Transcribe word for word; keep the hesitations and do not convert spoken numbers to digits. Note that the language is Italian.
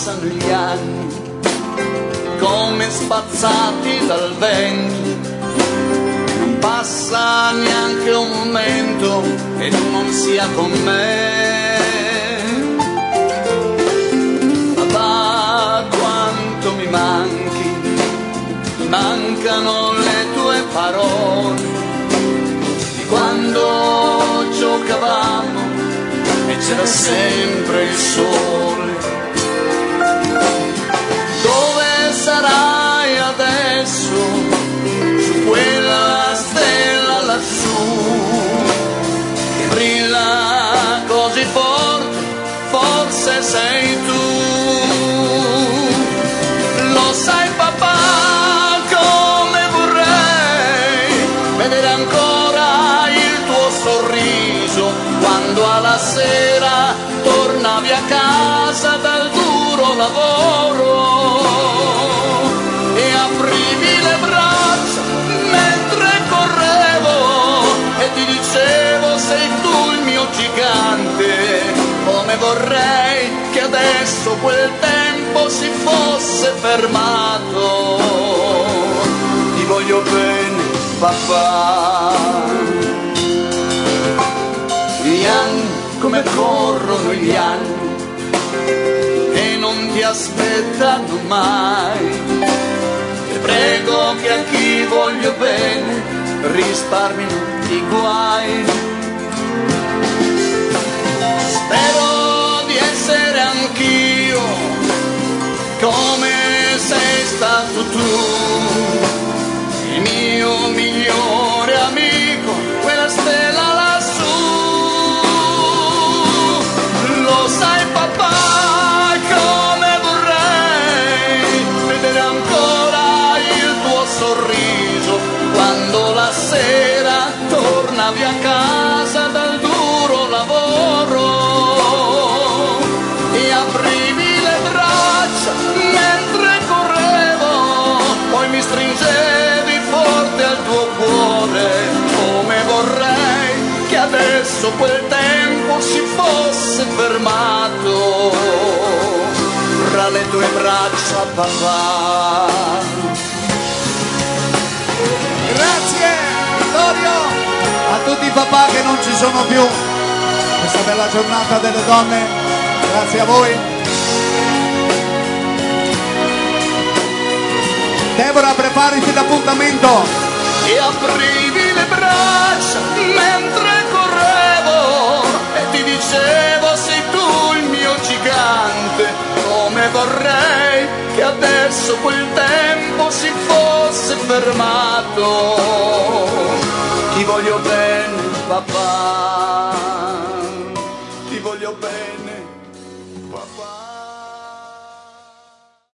passano gli anni come spazzati dal vento, non passa neanche un momento che tu non sia con me. Papà, quanto mi manchi, mi mancano le tue parole di quando giocavamo e c'era sempre il sole. Dove sarai adesso, su quella stella lassù che brilla così forte, forse sei tu. Lo sai papà, come vorrei vedere ancora il tuo sorriso quando alla sera tornavi a casa dal duro lavoro e aprivi le braccia mentre correvo e ti dicevo sei tu il mio gigante. Come vorrei che adesso quel tempo si fosse fermato. Ti voglio bene papà. Gli anni, come corrono gli anni e non ti aspettano mai. E prego che a chi voglio bene risparmino i guai. Spero di essere anch'io come sei stato tu, il mio migliore amico, quella stella lassù. Lo sai papà, come vorrei vedere ancora il tuo sorriso quando la sera tornavi a casa dal duro lavoro e aprivi le braccia mentre correvo, poi mi stringevi forte al tuo cuore. Come vorrei che adesso quel tempo si fosse fermato fra le tue braccia papà. Grazie Vittorio, a tutti i papà che non ci sono più, questa bella giornata delle donne, grazie a voi. Deborah, preparati l'appuntamento. E aprivi le braccia mentre correvo e ti dicevo sei tu il mio gigante. Come vorrei che adesso quel tempo si fosse fermato. Ti voglio bene papà.